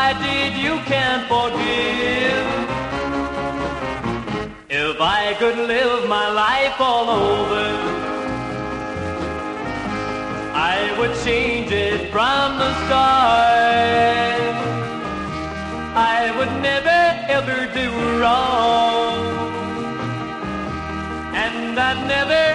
I did you can't forgive. If I could live my life all over, I would change it from the start. I would never ever do wrong, and I'd never